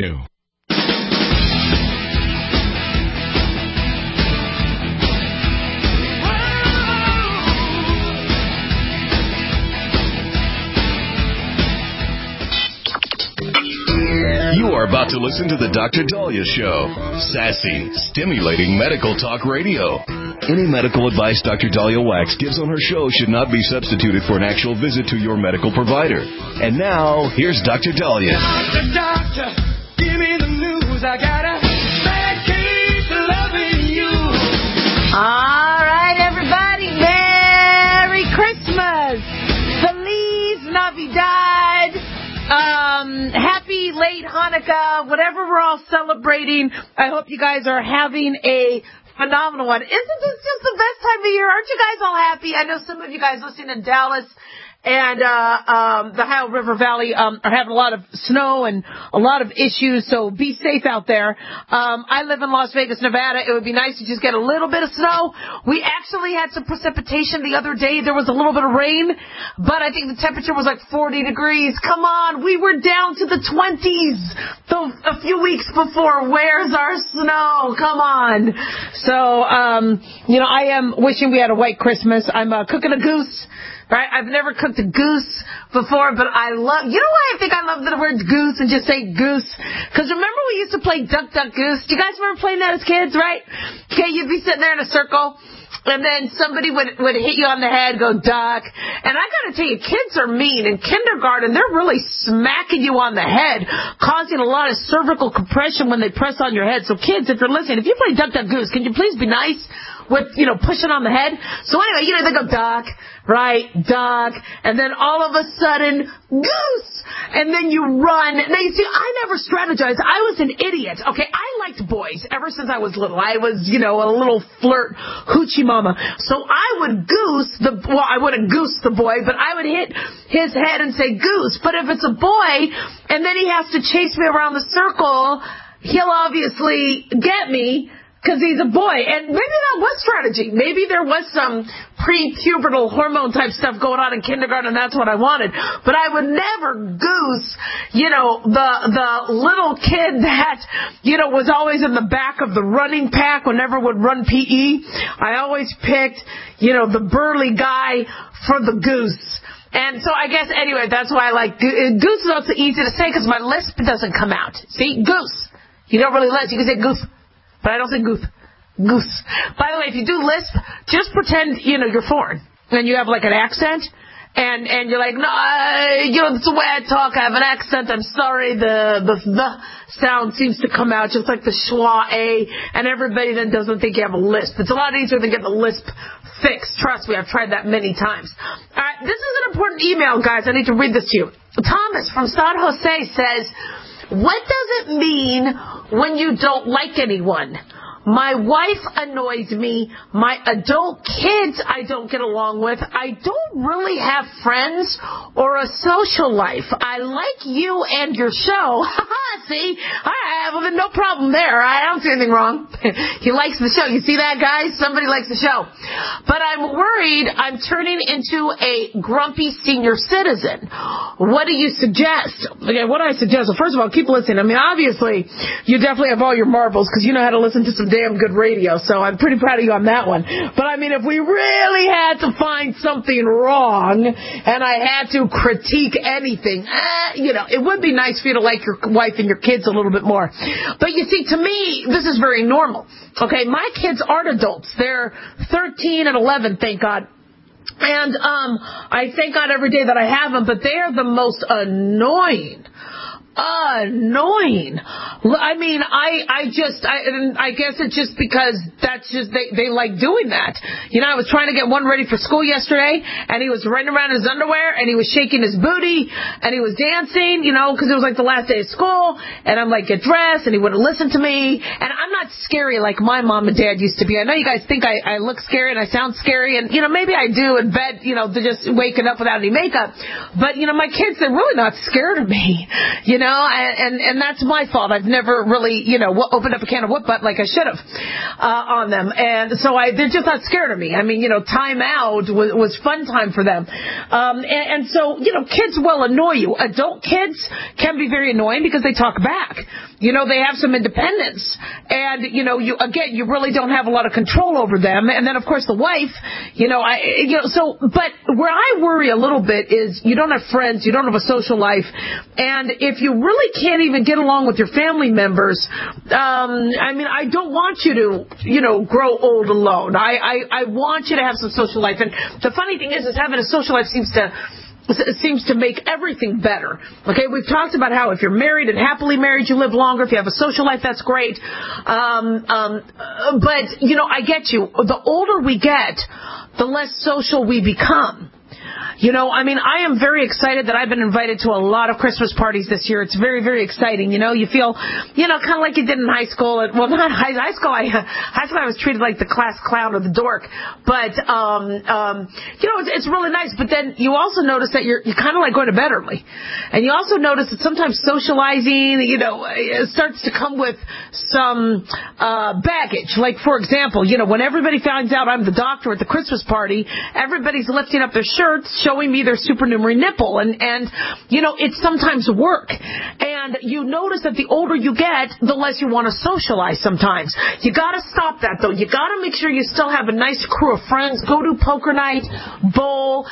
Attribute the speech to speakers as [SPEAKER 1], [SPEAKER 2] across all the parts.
[SPEAKER 1] do.
[SPEAKER 2] You are about to listen to the Dr. Dahlia Show. Sassy, stimulating medical talk radio. Any medical advice Dr. Dahlia Wax gives on her show should not be substituted for an actual visit to your medical provider. And now, here's Dr. Dahlia.
[SPEAKER 3] Doctor, give me the news. I got a bad case of loving you.
[SPEAKER 4] All right, everybody. Merry Christmas. Feliz Navidad. Happy late Hanukkah, whatever we're all celebrating. I hope you guys are having a phenomenal one. Isn't this just the best time of year? Aren't you guys all happy? I know some of you guys listening in Dallas and the Ohio River Valley are having a lot of snow and a lot of issues, so be safe out there. I live in Las Vegas, Nevada. It would be nice to just get a little bit of snow. We actually had some precipitation the other day. There was a little bit of rain, but I think the temperature was like 40 degrees. Come on, we were down to the 20s a few weeks before. Where's our snow? Come on. So, I am wishing we had a white Christmas. I'm cooking a goose. Right? I've never cooked a goose before, but I love, you know why I think I love the word goose and just say goose? Because remember we used to play Duck, Duck, Goose? Do you guys remember playing that as kids, right? Okay, you'd be sitting there in a circle, and then somebody would hit you on the head, go duck. And I got to tell you, kids are mean. In kindergarten, they're really smacking you on the head, causing a lot of cervical compression when they press on your head. So kids, if you're listening, if you play Duck, Duck, Goose, can you please be nice with, pushing on the head? So anyway, they go duck, right, duck, and then all of a sudden, goose! And then you run. Now, you see, I never strategized. I was an idiot. Okay, I liked boys ever since I was little. I was, a little flirt hoochie mama. So I would I wouldn't goose the boy, but I would hit his head and say goose. But if it's a boy, and then he has to chase me around the circle, he'll obviously get me, because he's a boy. And maybe that was strategy. Maybe there was some pre-pubertal hormone type stuff going on in kindergarten, and that's what I wanted. But I would never goose, the little kid that, was always in the back of the running pack whenever would run PE. I always picked, the burly guy for the goose. And so I guess, anyway, that's why I like goose is also easy to say because my lisp doesn't come out. See, goose. You don't really lisp. You can say goof. But I don't say goose. Goose. By the way, if you do lisp, just pretend, you're foreign. And you have like an accent. And you're like, no, it's the way I talk. I have an accent. I'm sorry. The sound seems to come out just like the schwa A. And everybody then doesn't think you have a lisp. It's a lot easier than getting the lisp fixed. Trust me, I've tried that many times. All right, this is an important email, guys. I need to read this to you. Thomas from San Jose says, what does it mean when you don't like anyone? My wife annoys me. My adult kids I don't get along with. I don't really have friends or a social life. I like you and your show. See? I have no problem there. I don't see anything wrong. He likes the show. You see that, guys? Somebody likes the show. But I'm worried I'm turning into a grumpy senior citizen. What do you suggest? Okay, what do I suggest? Well, first of all, keep listening. I mean, obviously, you definitely have all your marbles because you know how to listen to some damn good radio, so I'm pretty proud of you on that one. But I mean, if we really had to find something wrong and I had to critique anything, it would be nice for you to like your wife and your kids a little bit more. But you see, to me, this is very normal. Okay, my kids aren't adults. They're 13 and 11, thank God. And I thank God every day that I have them, but they are the most annoying. I mean, I guess it's just because that's just, they like doing that. I was trying to get one ready for school yesterday, and he was running around in his underwear, and he was shaking his booty, and he was dancing, because it was like the last day of school, and I'm like, get dressed, and he wouldn't listen to me, and I'm not scary like my mom and dad used to be. I know you guys think I look scary and I sound scary, and, maybe I do in bed, they're just waking up without any makeup, but, my kids, they're really not scared of me, and that's my fault. I've never really, opened up a can of whoop butt like I should have on them. And so they're just not scared of me. I mean, time out was fun time for them. And so, kids will annoy you. Adult kids can be very annoying because they talk back. they have some independence. And, you really don't have a lot of control over them. And then, of course, the wife, but where I worry a little bit is you don't have friends, you don't have a social life. And if you really can't even get along with your family members, I don't want you to, grow old alone. I want you to have some social life. And the funny thing is having a social life seems to make everything better. Okay, we've talked about how if you're married and happily married, you live longer. If you have a social life, that's great. But, I get you. The older we get, the less social we become. I am very excited that I've been invited to a lot of Christmas parties this year. It's very, very exciting. You feel, kind of like you did in high school. Well, not high school. High school I was treated like the class clown or the dork. But, it's really nice. But then you also notice that you're kind of like going to bed early. And you also notice that sometimes socializing, it starts to come with some baggage. Like, for example, when everybody finds out I'm the doctor at the Christmas party, everybody's lifting up their shirts, showing me their supernumerary nipple, and it's sometimes work. And you notice that the older you get, the less you want to socialize sometimes. You got to stop that, though. You got to make sure you still have a nice crew of friends. Go to poker night, bowl,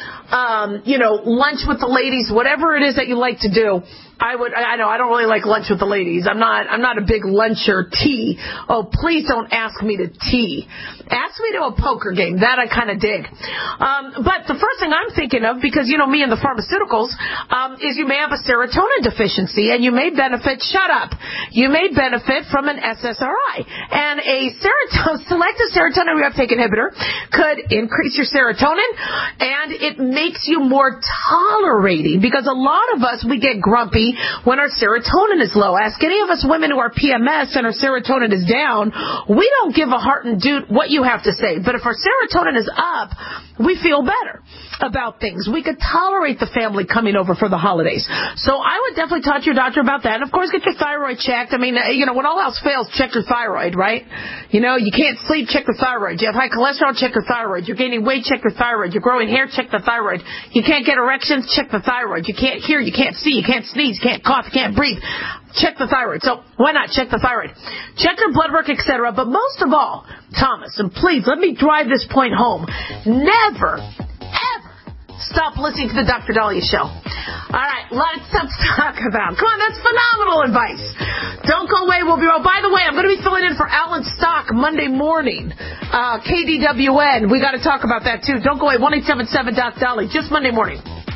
[SPEAKER 4] lunch with the ladies, whatever it is that you like to do. I don't really like lunch with the ladies. I'm not a big luncher. Tea. Oh, please don't ask me to tea. Ask me to a poker game. That I kind of dig. But the first thing I'm thinking of, because me and the pharmaceuticals, is you may have a serotonin deficiency, and you may benefit. Shut up. You may benefit from an SSRI, and a selective serotonin reuptake inhibitor could increase your serotonin, and it makes you more tolerating. Because a lot of us, we get grumpy when our serotonin is low. Ask any of us women who are PMS and our serotonin is down. We don't give a heart and doot what you have to say. But if our serotonin is up, we feel better about things. We could tolerate the family coming over for the holidays. So I would definitely talk to your doctor about that. And of course, get your thyroid checked. When all else fails, check your thyroid, right? You can't sleep, check your thyroid. You have high cholesterol, check your thyroid. You're gaining weight, check your thyroid. You're growing hair, check the thyroid. You can't get erections, check the thyroid. You can't hear, you can't see, you can't sneeze, you can't cough, you can't breathe. Check the thyroid. So why not check the thyroid? Check your blood work, etc. But most of all, Thomas, and please let me drive this point home. Never, ever stop listening to the Dr. Dahlia Show. All right, lots of stuff to talk about. Come on, that's phenomenal advice. Don't go away. We'll be right. By the way, I'm going to be filling in for Alan Stock Monday morning. KDWN. We got to talk about that too. Don't go away. 1-877-DOC-DOLLY. Just Monday morning.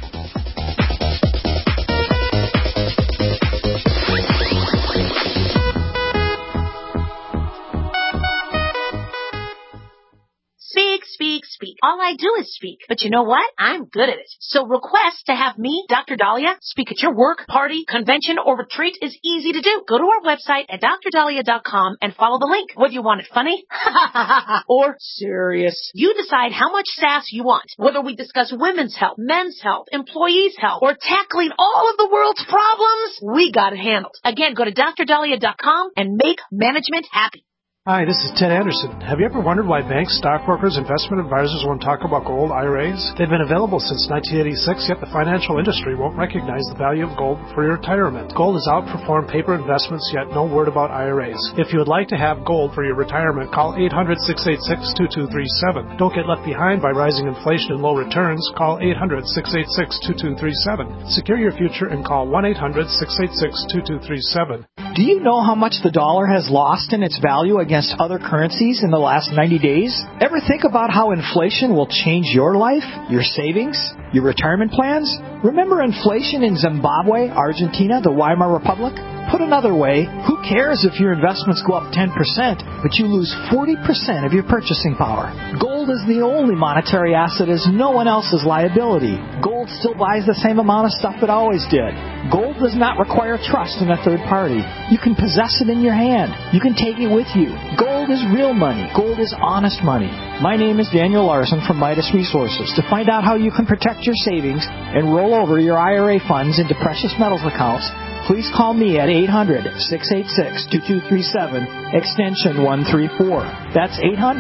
[SPEAKER 1] Speak. All I do is speak. But you know what? I'm good at it. So request to have me, Dr. Dahlia, speak at your work, party, convention, or retreat is easy to do. Go to our website at drdahlia.com and follow the link. Whether you want it funny or serious, you decide how much sass you want. Whether we discuss women's health, men's health, employees' health, or tackling all of the world's problems, we got it handled. Again, go to drdahlia.com and make management happy.
[SPEAKER 5] Hi, this is Ted Anderson. Have you ever wondered why banks, stockbrokers, investment advisors won't talk about gold IRAs? They've been available since 1986, yet the financial industry won't recognize the value of gold for your retirement. Gold has outperformed paper investments, yet no word about IRAs. If you would like to have gold for your retirement, call 800-686-2237. Don't get left behind by rising inflation and low returns. Call 800-686-2237. Secure your future and call 1-800-686-2237.
[SPEAKER 6] Do you know how much the dollar has lost in its value against other currencies in the last 90 days? Ever think about how inflation will change your life, your savings, your retirement plans? Remember inflation in Zimbabwe, Argentina, the Weimar Republic? Put another way, who cares if your investments go up 10%, but you lose 40% of your purchasing power? Gold is the only monetary asset as no one else's liability. Gold still buys the same amount of stuff it always did. Gold does not require trust in a third party. You can possess it in your hand. You can take it with you. Gold is real money. Gold is honest money. My name is Daniel Larson from Midas Resources. To find out how you can protect your savings and roll over your IRA funds into precious metals accounts, please call me at 800-686-2237, extension 134. That's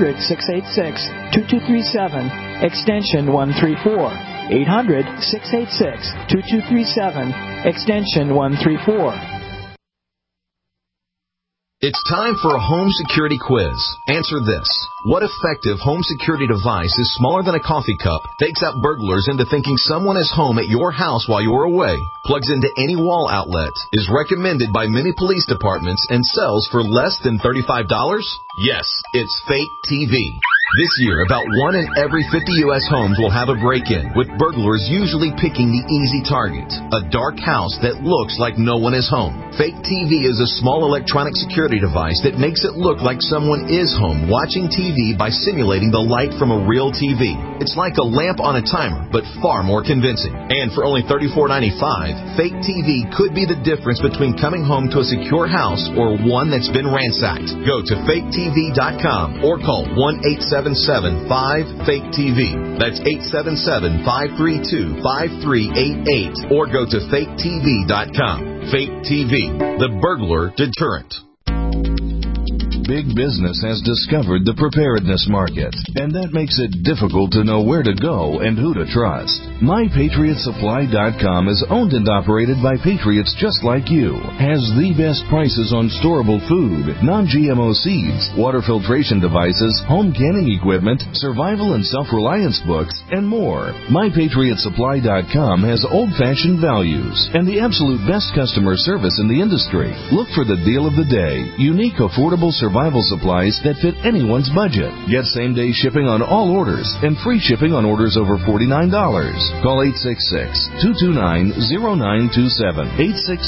[SPEAKER 6] 800-686-2237, extension 134. 800-686-2237, extension 134.
[SPEAKER 7] It's time for a home security quiz. Answer this. What effective home security device is smaller than a coffee cup, fakes out burglars into thinking someone is home at your house while you're away, plugs into any wall outlet, is recommended by many police departments, and sells for less than $35? Yes, it's Fake TV. This year, about 1 in every 50 U.S. homes will have a break-in, with burglars usually picking the easy target, a dark house that looks like no one is home. Fake TV is a small electronic security device that makes it look like someone is home watching TV by simulating the light from a real TV. It's like a lamp on a timer, but far more convincing. And for only $34.95, Fake TV could be the difference between coming home to a secure house or one that's been ransacked. Go to faketv.com or call 1-877-5-FAKE-TV. That's 877-532-5388. Or go to faketv.com. Fake TV, the burglar deterrent.
[SPEAKER 2] Big business has discovered the preparedness market, and that makes it difficult to know where to go and who to trust. MyPatriotSupply.com is owned and operated by patriots just like you, has the best prices on storable food, non-GMO seeds, water filtration devices, home canning equipment, survival and self-reliance books, and more. MyPatriotSupply.com has old-fashioned values and the absolute best customer service in the industry. Look for the deal of the day, unique, affordable survival supplies that fit anyone's budget. Get same-day shipping on all orders and free shipping on orders over $49. Call 866-229-0927,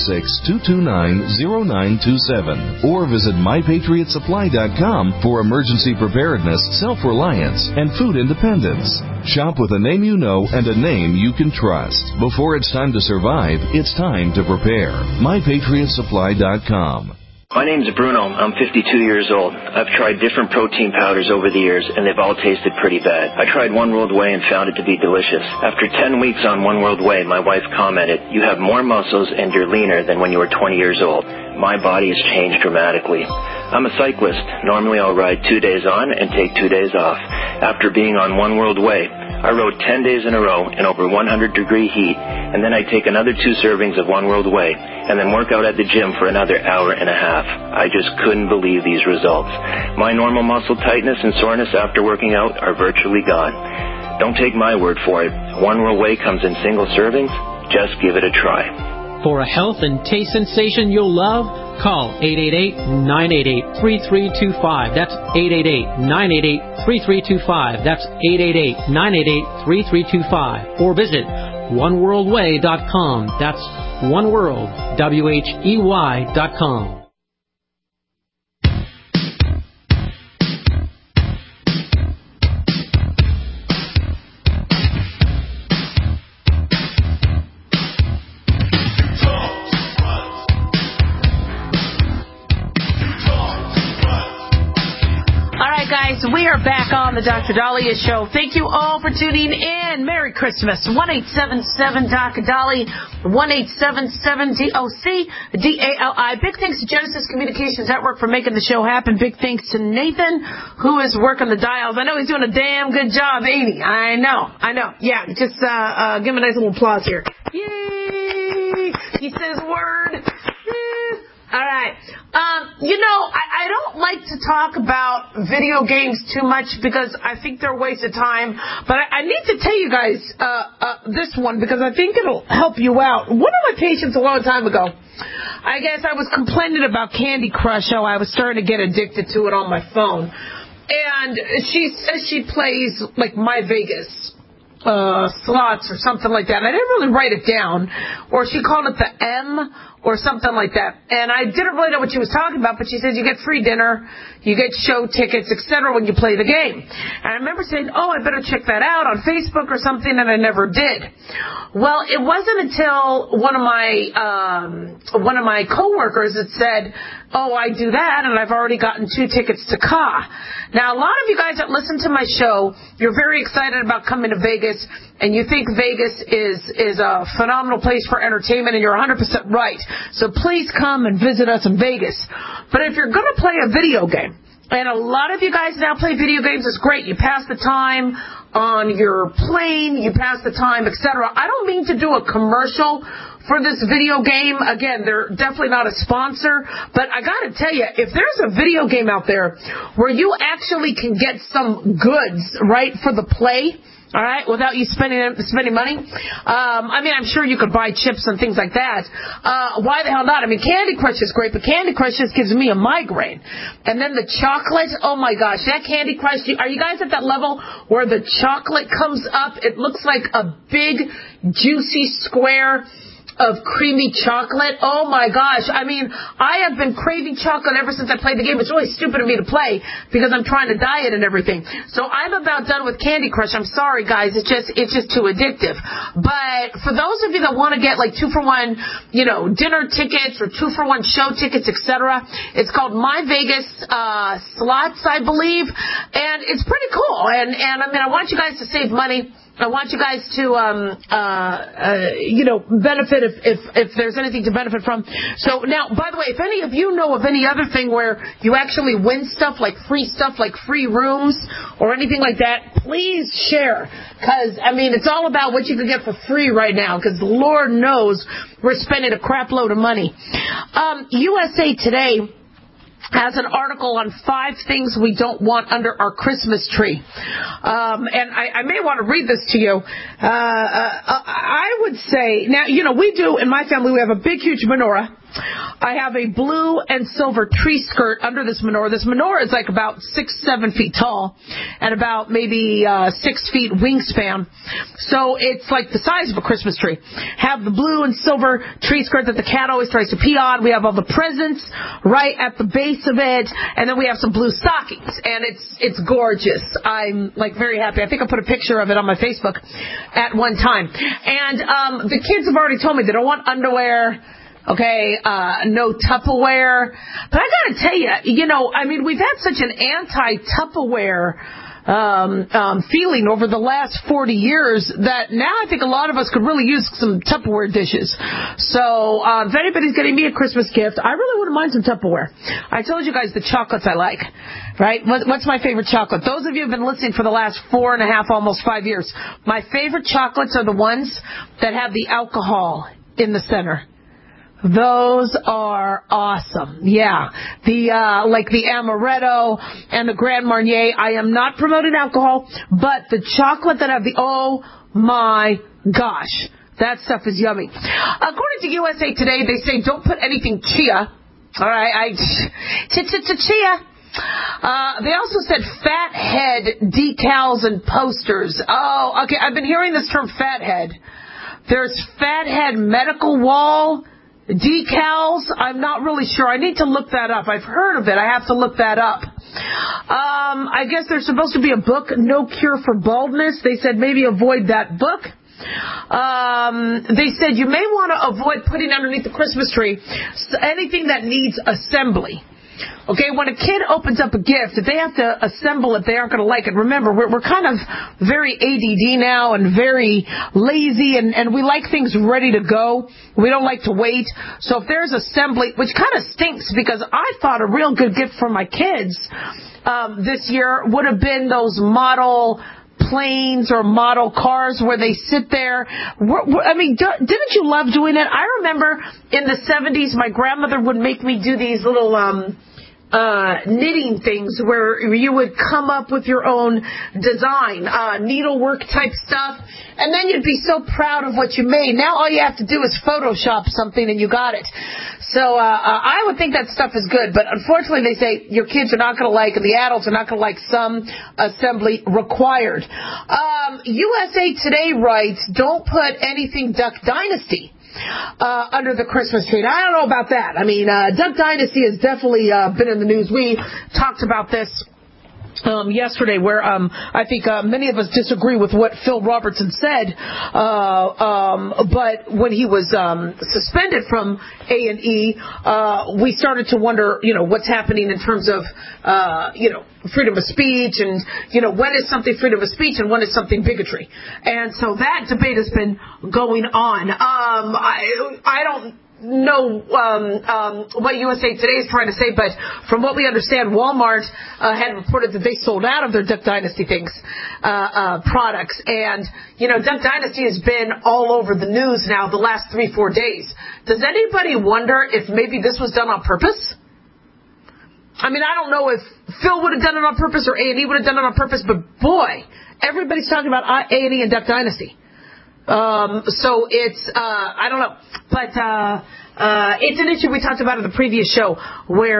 [SPEAKER 2] 866-229-0927, or visit MyPatriotSupply.com for emergency preparedness, self-reliance, and food independence. Shop with a name you know and a name you can trust. Before it's time to survive, it's time to prepare. MyPatriotSupply.com.
[SPEAKER 8] My name's Bruno. I'm 52 years old. I've tried different protein powders over the years, and they've all tasted pretty bad. I tried One World Whey and found it to be delicious. After 10 weeks on One World Whey, my wife commented, "You have more muscles and you're leaner than when you were 20 years old." My body has changed dramatically. I'm a cyclist. Normally I'll ride 2 days on and take 2 days off. After being on One World Whey, I rode 10 days in a row in over 100-degree heat, and then I take another 2 servings of One World Whey, and then work out at the gym for another hour and a half. I just couldn't believe these results. My normal muscle tightness and soreness after working out are virtually gone. Don't take my word for it. One World Whey comes in single servings. Just give it a try.
[SPEAKER 9] For a health and taste sensation you'll love, call 888-988-3325. That's 888-988-3325. That's 888-988-3325. Or visit oneworldwhey.com. That's oneworld.com.
[SPEAKER 4] We are back on the Dr. Dahlia Show. Thank you all for tuning in. Merry Christmas. 1-877-Dr. 1-877-DOC-DALI. Big thanks to Genesis Communications Network for making the show happen. Big thanks to Nathan, who is working the dials. I know he's doing a damn good job, ain't he? I know. Yeah, just give him a nice little applause here. Yay! He says word. All right. I don't like to talk about video games too much because I think they're a waste of time. But I need to tell you guys this one because I think it'll help you out. One of my patients a long time ago, I guess I was complaining about Candy Crush, how I was starting to get addicted to it on my phone. And she says she plays, like, My Vegas slots or something like that. And I didn't really write it down. Or she called it the M or something like that. And I didn't really know what she was talking about, but she said you get free dinner, you get show tickets, etc. when you play the game. And I remember saying, I better check that out on Facebook or something, and I never did. Well, it wasn't until one of my coworkers that said, I do that, and I've already gotten 2 tickets to CA. Now, a lot of you guys that listen to my show, you're very excited about coming to Vegas, and you think Vegas is a phenomenal place for entertainment, and you're 100% right. So please come and visit us in Vegas. But if you're going to play a video game, and a lot of you guys now play video games, it's great. You pass the time on your plane, you pass the time, etc. I don't mean to do a commercial for this video game. Again, they're definitely not a sponsor, but I got to tell you, if there's a video game out there where you actually can get some goods, right, for the play, all right, without you spending money. I mean, I'm sure you could buy chips and things like that. Why the hell not? I mean, Candy Crush is great, but Candy Crush just gives me a migraine. And then the chocolate, oh my gosh, that Candy Crush, are you guys at that level where the chocolate comes up? It looks like a big, juicy square of creamy chocolate. Oh my gosh. I mean, I have been craving chocolate ever since I played the game. It's really stupid of me to play because I'm trying to diet and everything. So I'm about done with Candy Crush. I'm sorry, guys. It's just too addictive. But for those of you that want to get like 2-for-1, dinner tickets or 2-for-1 show tickets, etc., it's called My Vegas Slots, I believe. And it's pretty cool. And I mean, I want you guys to save money. I want you guys to, benefit if there's anything to benefit from. So now, by the way, if any of you know of any other thing where you actually win stuff like free rooms or anything like that, please share. Because, I mean, it's all about what you can get for free right now. Because Lord knows we're spending a crap load of money. USA Today has an article on 5 things we don't want under our Christmas tree. And I may want to read this to you. I would say, now, we do, in my family, we have a big, huge menorah. I have a blue and silver tree skirt under this menorah. This menorah is like about 6-7 feet tall and about maybe 6 feet wingspan. So it's like the size of a Christmas tree. Have the blue and silver tree skirt that the cat always tries to pee on. We have all the presents right at the base of it, and then we have some blue stockings, and it's gorgeous. I'm like very happy. I think I put a picture of it on my Facebook at one time. And the kids have already told me they don't want underwear. Okay, no Tupperware. But I gotta tell you, I mean, we've had such an anti-Tupperware feeling over the last 40 years that now I think a lot of us could really use some Tupperware dishes. So if anybody's getting me a Christmas gift, I really wouldn't mind some Tupperware. I told you guys the chocolates I like, right? What's my favorite chocolate? Those of you who have been listening for the last 4.5, almost 5 years, my favorite chocolates are the ones that have the alcohol in the center. Those are awesome. Yeah. Like the Amaretto and the Grand Marnier. I am not promoting alcohol, but the chocolate that have oh my gosh. That stuff is yummy. According to USA Today, they say don't put anything chia. All right. Chia. They also said fathead decals and posters. Oh, okay. I've been hearing this term fathead. There's fathead medical wall decals. I'm not really sure. I need to look that up. I've heard of it. I have to look that up. I guess there's supposed to be a book, No Cure for Baldness. They said maybe avoid that book. They said you may want to avoid putting underneath the Christmas tree anything that needs assembly. Okay, when a kid opens up a gift, if they have to assemble it, they aren't going to like it. Remember, we're kind of very ADD now and very lazy, and we like things ready to go. We don't like to wait. So if there's assembly, which kind of stinks because I thought a real good gift for my kids this year would have been those model planes or model cars where they sit there. I mean, didn't you love doing it? I remember in the 70s, my grandmother would make me do these little knitting things where you would come up with your own design, needlework type stuff, and then you'd be so proud of what you made. Now all you have to do is Photoshop something and you got it. So I would think that stuff is good, but unfortunately they say your kids are not going to like, and the adults are not going to like some assembly required. USA Today writes, don't put anything Duck Dynasty under the Christmas tree. Now, I don't know about that. I mean, Duck Dynasty has definitely been in the news. We talked about this yesterday, where I think many of us disagree with what Phil Robertson said, but when he was suspended from A&E, we started to wonder, what's happening in terms of, freedom of speech, and, when is something freedom of speech and when is something bigotry. And so that debate has been going on. I don't know what USA Today is trying to say, but from what we understand, Walmart had reported that they sold out of their Duck Dynasty products. And, Duck Dynasty has been all over the news now the last 3-4 days. Does anybody wonder if maybe this was done on purpose? I mean, I don't know if Phil would have done it on purpose or A&E would have done it on purpose, but boy, everybody's talking about A&E and Duck Dynasty. So it's, I don't know, but, it's an issue we talked about in the previous show where,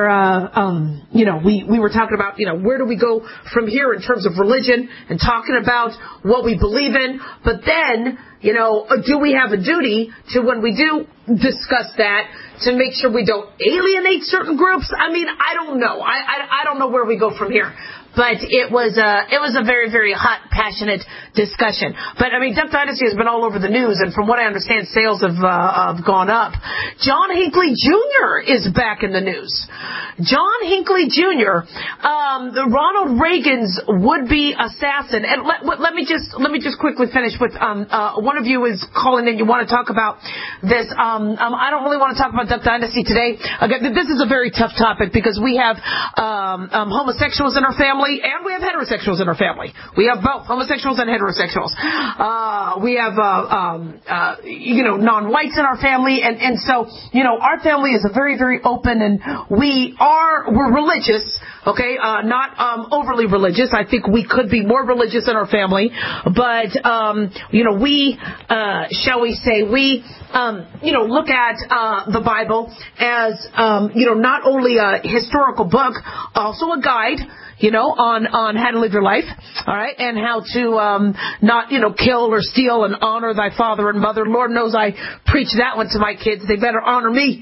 [SPEAKER 4] we were talking about, where do we go from here in terms of religion and talking about what we believe in, but then, do we have a duty to, when we do discuss that, to make sure we don't alienate certain groups? I mean, I don't know. I don't know where we go from here. But it was a very, very hot, passionate discussion. But I mean, Duck Dynasty has been all over the news, and from what I understand, sales have gone up. John Hinckley Jr. is back in the news. John Hinckley Jr., Ronald Reagan's would-be assassin. And let me just quickly finish with one of you is calling in. You want to talk about this? I don't really want to talk about Duck Dynasty today. Again, this is a very tough topic because we have homosexuals in our family. And we have heterosexuals in our family. We have both homosexuals and heterosexuals. We have, non-whites in our family. And so, our family is a very, very open, and we're religious. Okay. Not, overly religious. I think we could be more religious in our family. But, we, shall we say, we look at, the Bible as, not only a historical book, also a guide, on how to live your life, all right, and how to not, kill or steal and honor thy father and mother. Lord knows I preach that one to my kids. They better honor me.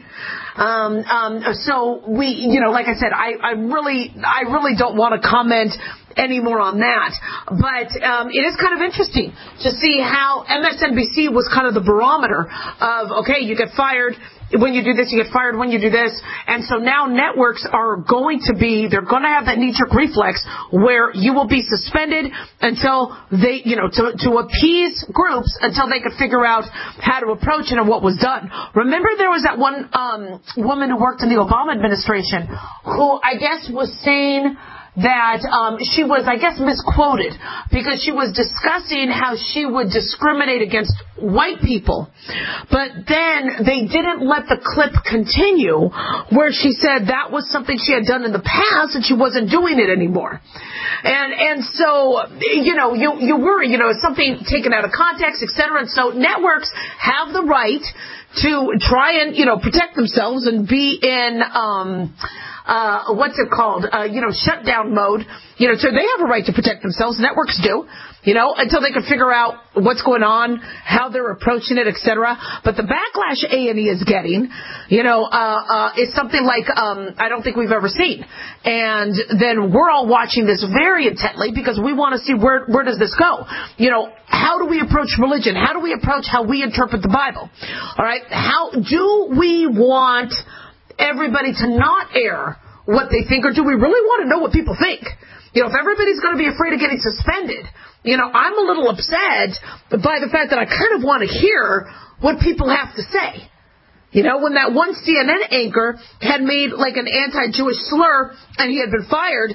[SPEAKER 4] So we, like I said, I really don't want to comment any more on that. But it is kind of interesting to see how MSNBC was kind of the barometer of, okay, you get fired when you do this, you get fired when you do this. And so now networks are going to have that knee-jerk reflex where you will be suspended until they, to appease groups until they could figure out how to approach it and what was done. Remember there was that one woman who worked in the Obama administration who I guess was saying that she was, I guess, misquoted because she was discussing how she would discriminate against white people. But then they didn't let the clip continue where she said that was something she had done in the past and she wasn't doing it anymore. And so, you worry, is something taken out of context, et cetera. And so networks have the right to try and, protect themselves and be in, what's it called? Shutdown mode. So they have a right to protect themselves. Networks do, until they can figure out what's going on, how they're approaching it, etc. But the backlash A&E is getting, is something like, I don't think we've ever seen. And then we're all watching this very intently because we want to see where does this go? How do we approach religion? How do we approach how we interpret the Bible? All right. How do we want everybody to not air what they think, or do we really want to know what people think? If everybody's going to be afraid of getting suspended, I'm a little upset by the fact that I kind of want to hear what people have to say. When that one CNN anchor had made like an anti-Jewish slur and he had been fired,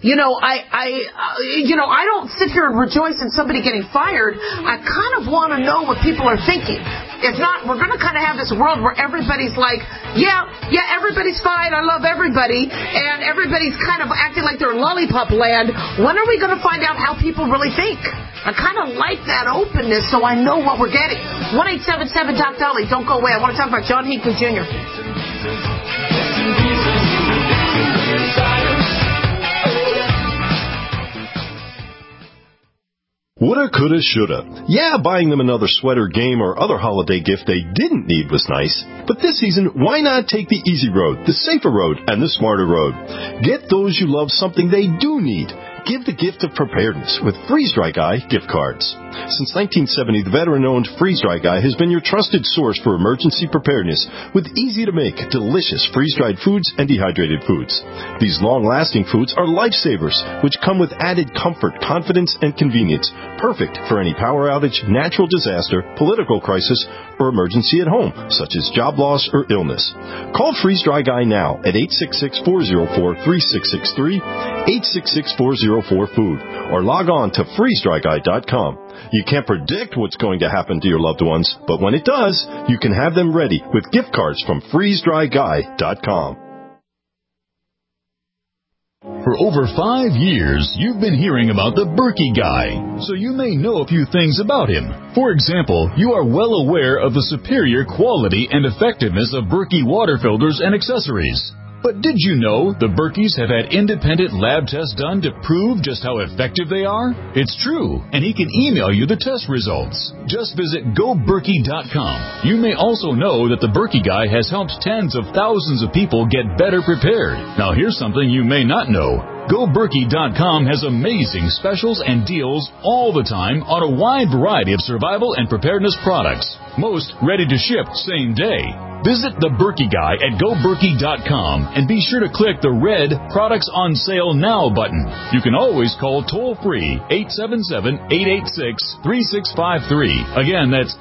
[SPEAKER 4] I don't sit here and rejoice in somebody getting fired. I kind of want to know what people are thinking. If not, we're going to kind of have this world where everybody's like, yeah, everybody's fine. I love everybody. And everybody's kind of acting like they're in lollipop land. When are we going to find out how people really think? I kind of like that openness so I know what we're getting. 1-877-DOC-DOLLY. Don't go away. I want to talk about John Hinckley Jr.
[SPEAKER 10] Woulda, coulda, shoulda. Yeah, buying them another sweater, game, or other holiday gift they didn't need was nice. But this season, why not take the easy road, the safer road, and the smarter road? Get those you love something they do need. give the gift of preparedness with Freeze-Dry Guy gift cards. Since 1970, the veteran-owned Freeze-Dry Guy has been your trusted source for emergency preparedness with easy-to-make, delicious freeze-dried foods and dehydrated foods. These long-lasting foods are lifesavers, which come with added comfort, confidence, and convenience, perfect for any power outage, natural disaster, political crisis, or emergency at home, such as job loss or illness. Call Freeze-Dry Guy now at 866-404-3663, 866-404-FOOD, or log on to freezedryguy.com. You can't predict what's going to happen to your loved ones, but when it does, you can have them ready with gift cards from freezedryguy.com.
[SPEAKER 11] For over 5 years, you've been hearing about the Berkey Guy, so you may know a few things about him. For example, you are well aware of the superior quality and effectiveness of Berkey water filters and accessories. But did you know the Berkeys have had independent lab tests done to prove just how effective they are? It's true, and he can email you the test results. Just visit GoBerkey.com. You may also know that the Berkey Guy has helped tens of thousands of people get better prepared. Now here's something you may not know. GoBerkey.com has amazing specials and deals all the time on a wide variety of survival and preparedness products. Most ready to ship same day. Visit the Berkey Guy at GoBerkey.com and be sure to click the red Products on Sale Now button. You can always call toll-free 877-886-3653. Again, that's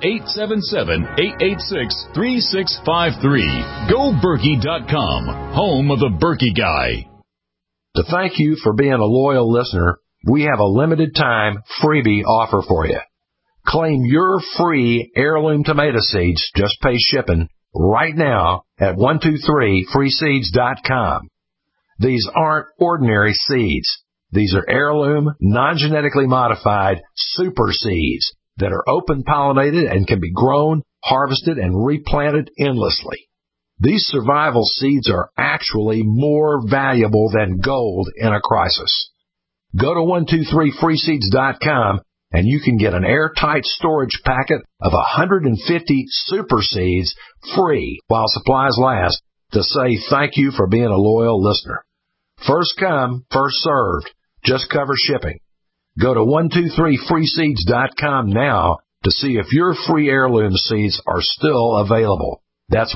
[SPEAKER 11] 877-886-3653. GoBerkey.com, home of the Berkey Guy.
[SPEAKER 12] To thank you for being a loyal listener, we have a limited time freebie offer for you. Claim your free heirloom tomato seeds, just pay shipping, right now at 123freeseeds.com. These aren't ordinary seeds. These are heirloom, non-genetically modified super seeds that are open pollinated and can be grown, harvested, and replanted endlessly. These survival seeds are actually more valuable than gold in a crisis. Go to 123freeseeds.com and you can get an airtight storage packet of 150 super seeds free while supplies last to say thank you for being a loyal listener. First come, first served. Just cover shipping. Go to 123freeseeds.com now to see if your free heirloom seeds are still available. That's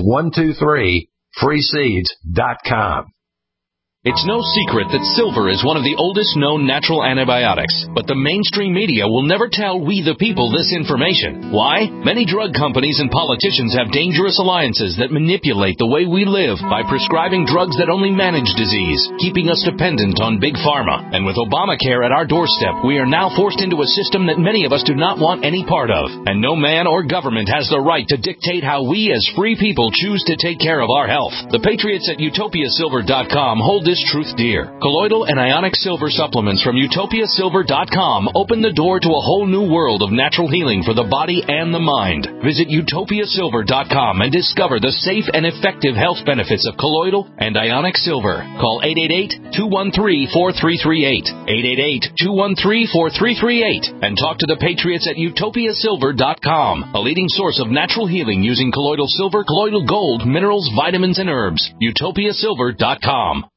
[SPEAKER 12] 123freeseeds.com.
[SPEAKER 13] It's no secret that silver is one of the oldest known natural antibiotics, but the mainstream media will never tell we the people this information. Why? Many drug companies and politicians have dangerous alliances that manipulate the way we live by prescribing drugs that only manage disease, keeping us dependent on big pharma. And with Obamacare at our doorstep, we are now forced into a system that many of us do not want any part of. And no man or government has the right to dictate how we as free people choose to take care of our health. The patriots at utopiasilver.com hold this truth dear. Colloidal and ionic silver supplements from utopiasilver.com open the door to a whole new world of natural healing for the body and the mind. Visit utopiasilver.com and discover the safe and effective health benefits of colloidal and ionic silver. Call 888-213-4338, 888-213-4338, and talk to the patriots at utopiasilver.com, a leading source of natural healing using colloidal silver, colloidal gold, minerals, vitamins, and herbs. utopiasilver.com.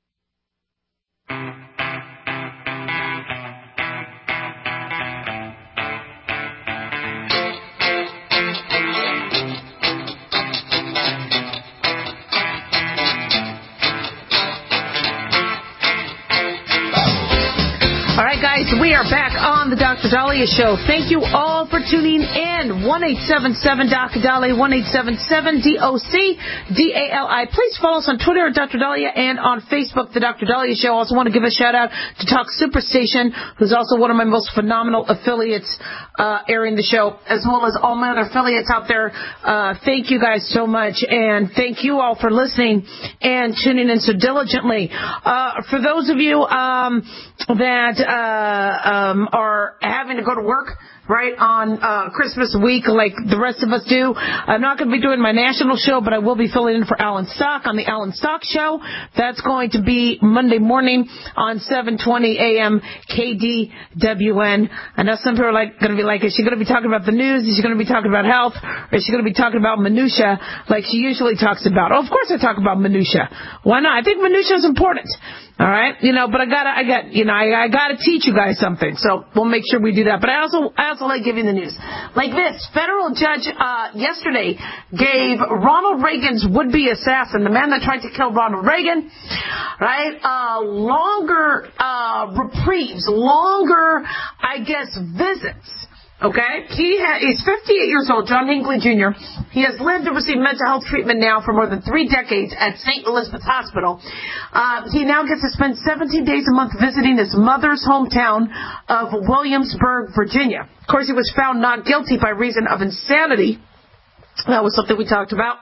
[SPEAKER 4] All right, guys, we are back on the Dr. Dahlia Show. Thank you all for tuning in. 1-877-Dr. Dahlia, 1-877-DOC-DALI. Please follow us on Twitter at Dr. Dahlia and on Facebook, The Dr. Dahlia Show. I also want to give a shout-out to Talk Superstation, who's also one of my most phenomenal affiliates airing the show, as well as all my other affiliates out there. Thank you guys so much, and thank you all for listening and tuning in so diligently. For those of you that are having to go to work right, on Christmas week like the rest of us do. I'm not going to be doing my national show, but I will be filling in for Alan Stock on the Alan Stock Show. That's going to be Monday morning on 7:20 a.m. KDWN. I know some people are going to be like, is she going to be talking about the news? Is she going to be talking about health? Or is she going to be talking about minutia like she usually talks about? Oh, of course I talk about minutia. Why not? I think minutia is important. All right, but I gotta teach you guys something, so we'll make sure we do that. But I also like giving the news. Like this, federal judge yesterday gave Ronald Reagan's would-be assassin, the man that tried to kill Ronald Reagan, right, longer reprieves, longer, I guess, visits. Okay? He's 58 years old, John Hinckley Jr. He has lived and received mental health treatment now for more than 3 decades at St. Elizabeth Hospital. He now gets to spend 17 days a month visiting his mother's hometown of Williamsburg, Virginia. Of course, he was found not guilty by reason of insanity. That was something we talked about.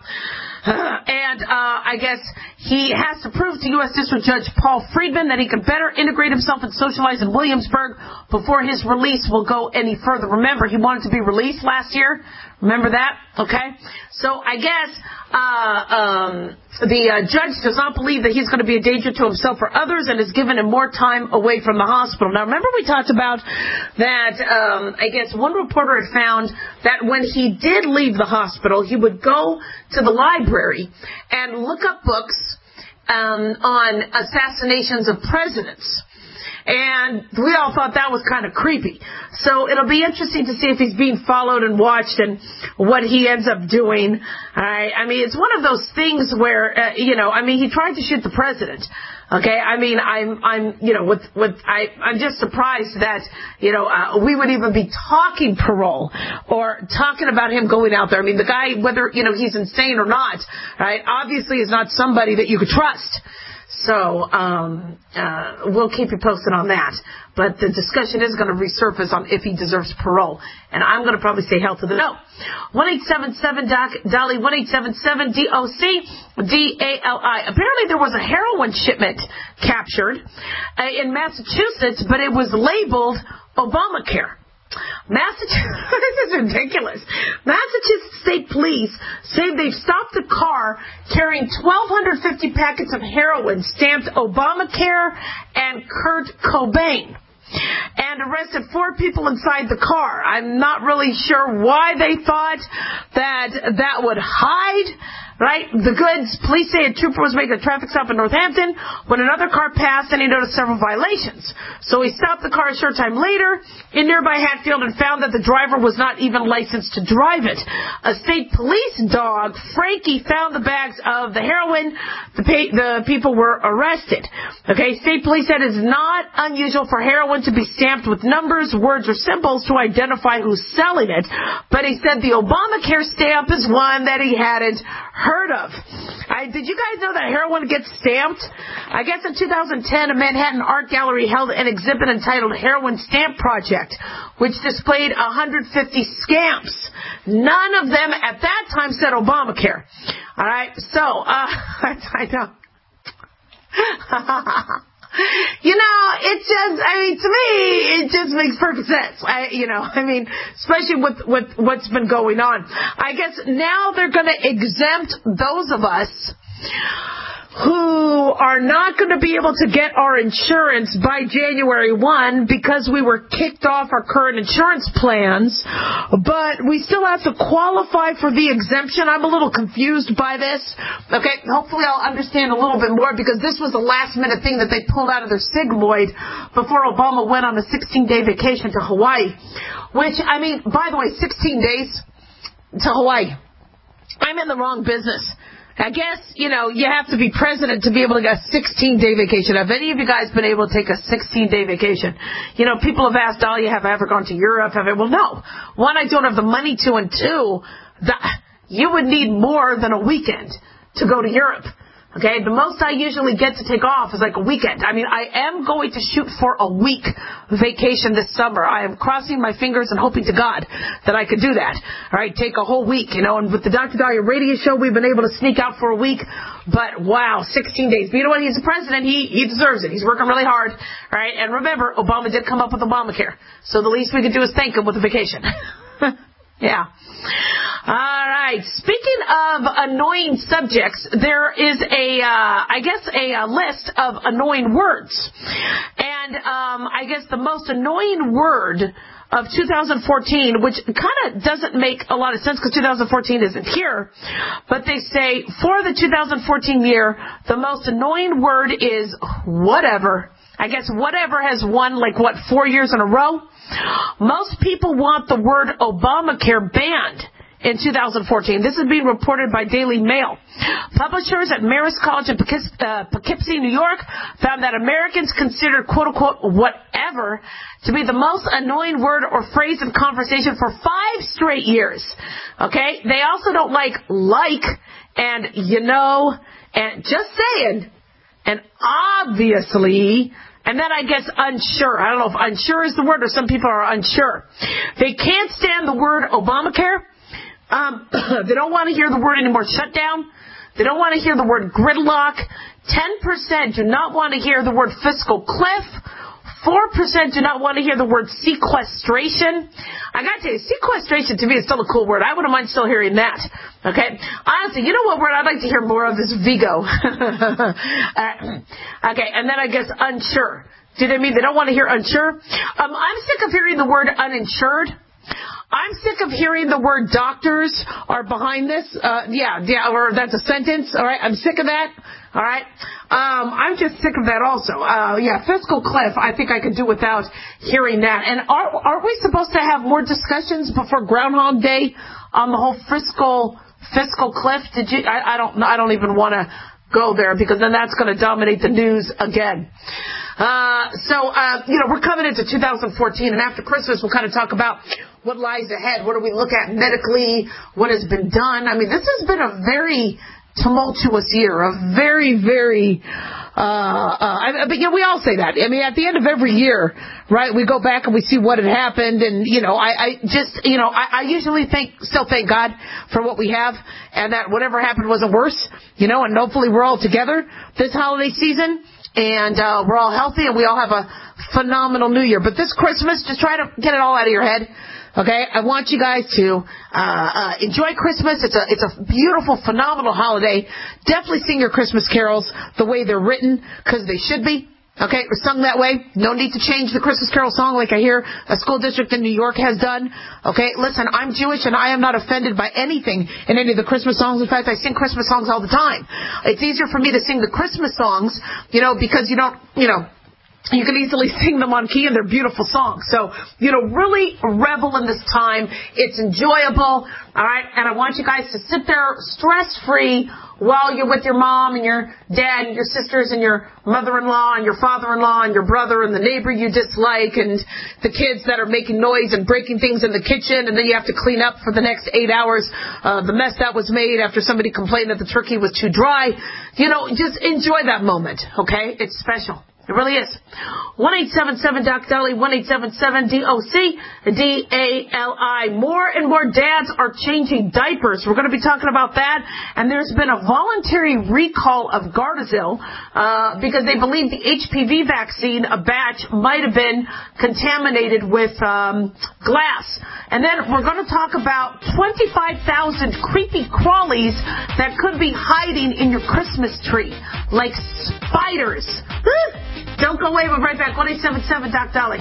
[SPEAKER 4] I guess he has to prove to U.S. District Judge Paul Friedman that he can better integrate himself and socialize in Williamsburg before his release will go any further. Remember, he wanted to be released last year. Remember that? Okay? So I guess the judge does not believe that he's going to be a danger to himself or others and has given him more time away from the hospital. Now, remember we talked about that, I guess one reporter had found that when he did leave the hospital, he would go to the library and look up books on assassinations of presidents. And we all thought that was kind of creepy. So it'll be interesting to see if he's being followed and watched and what he ends up doing. All right. I mean, it's one of those things where, he tried to shoot the president. Okay. I mean, I'm just surprised that, we would even be talking parole or talking about him going out there. I mean, the guy, whether, he's insane or not, right, obviously is not somebody that you could trust. So we'll keep you posted on that. But the discussion is going to resurface on if he deserves parole. And I'm going to probably say hell to the no. 1-877-DOC-DOLLY, 1-877-DOC-DALI. Apparently there was a heroin shipment captured in Massachusetts, but it was labeled Obamacare. Massachusetts, this is ridiculous. Massachusetts State Police say they've stopped the car carrying 1,250 packets of heroin stamped Obamacare and Kurt Cobain, and arrested 4 people inside the car. I'm not really sure why they thought that would hide, right, the goods. Police say a trooper was making a traffic stop in Northampton when another car passed and he noticed several violations. So he stopped the car a short time later in nearby Hatfield and found that the driver was not even licensed to drive it. A state police dog, Frankie, found the bags of the heroin. The people were arrested. Okay, state police said it's not unusual for heroin to be stamped with numbers, words, or symbols to identify who's selling it. But he said the Obamacare stamp is one that he hadn't heard of. Did you guys know that heroin gets stamped? I guess in 2010, a Manhattan art gallery held an exhibit entitled Heroin Stamp Project, which displayed 150 stamps. None of them at that time said Obamacare. All right, so I know. To me, it just makes perfect sense. Especially with what's been going on. I guess now they're going to exempt those of us who are not going to be able to get our insurance by January 1 because we were kicked off our current insurance plans, but we still have to qualify for the exemption. I'm a little confused by this. Okay, hopefully I'll understand a little bit more because this was a last-minute thing that they pulled out of their sigmoid before Obama went on a 16-day vacation to Hawaii, which, by the way, 16 days to Hawaii. I'm in the wrong business. I guess, you have to be president to be able to get a 16-day vacation. Have any of you guys been able to take a 16-day vacation? People have asked, Dahlia, have I ever gone to Europe? Well, no. 1, I don't have the money to, and 2, you would need more than a weekend to go to Europe. Okay, the most I usually get to take off is like a weekend. I am going to shoot for a week vacation this summer. I am crossing my fingers and hoping to God that I could do that. All right, take a whole week, and with the Dr. Dahlia radio show, we've been able to sneak out for a week. But wow, 16 days. But you know what? He's the president. He deserves it. He's working really hard. Right? And remember, Obama did come up with Obamacare. So the least we could do is thank him with a vacation. Yeah. All right. Speaking of annoying subjects, there is a list of annoying words. And I guess the most annoying word of 2014, which kind of doesn't make a lot of sense because 2014 isn't here, but they say for the 2014 year, the most annoying word is whatever. I guess whatever has won 4 years in a row. Most people want the word Obamacare banned in 2014. This is being reported by Daily Mail. Publishers at Marist College in Poughkeepsie, New York, found that Americans consider quote-unquote whatever to be the most annoying word or phrase in conversation for 5 straight years. Okay? They also don't like and and just saying and obviously. And then I guess unsure. I don't know if unsure is the word or some people are unsure. They can't stand the word Obamacare. They don't want to hear the word anymore shutdown. They don't want to hear the word gridlock. 10% do not want to hear the word fiscal cliff. 4% do not want to hear the word sequestration. I got to tell you, sequestration to me is still a cool word. I wouldn't mind still hearing that. Okay? Honestly, you know what word I'd like to hear more of is Vigo. Okay, and then I guess unsure. Do they mean they don't want to hear unsure? I'm sick of hearing the word uninsured. I'm sick of hearing the word doctors are behind this. Or that's a sentence. All right, I'm sick of that. All right. I'm just sick of that also. Fiscal cliff, I think I could do without hearing that. And are we supposed to have more discussions before Groundhog Day on the whole fiscal cliff? I don't even want to go there because then that's going to dominate the news again. We're coming into 2014, and after Christmas, we'll kind of talk about what lies ahead. What do we look at medically? What has been done? I mean, this has been a very tumultuous year, a very, very, we all say that. I mean, at the end of every year, right, we go back and we see what had happened, and, I usually still thank God for what we have, and that whatever happened wasn't worse, and hopefully we're all together this holiday season, and we're all healthy, and we all have a phenomenal New Year. But this Christmas, just try to get it all out of your head. Okay, I want you guys to enjoy Christmas. It's a beautiful, phenomenal holiday. Definitely sing your Christmas carols the way they're written, because they should be. Okay, or sung that way. No need to change the Christmas carol song like I hear a school district in New York has done. Okay, listen, I'm Jewish and I am not offended by anything in any of the Christmas songs. In fact, I sing Christmas songs all the time. It's easier for me to sing the Christmas songs, because you don't, you can easily sing them on key, and they're beautiful songs. So, really revel in this time. It's enjoyable, all right? And I want you guys to sit there stress-free while you're with your mom and your dad and your sisters and your mother-in-law and your father-in-law and your brother and the neighbor you dislike and the kids that are making noise and breaking things in the kitchen, and then you have to clean up for the next 8 hours the mess that was made after somebody complained that the turkey was too dry. Just enjoy that moment, okay? It's special. It really is. 1-877-DOC-DOLLY, 1-877-DOC-DALI. More and more dads are changing diapers. We're going to be talking about that. And there's been a voluntary recall of Gardasil because they believe the HPV vaccine, a batch, might have been contaminated with glass. And then we're going to talk about 25,000 creepy crawlies that could be hiding in your Christmas tree, like spiders. Don't go away. We'll be right back. 1-877-DOC-DOLLY.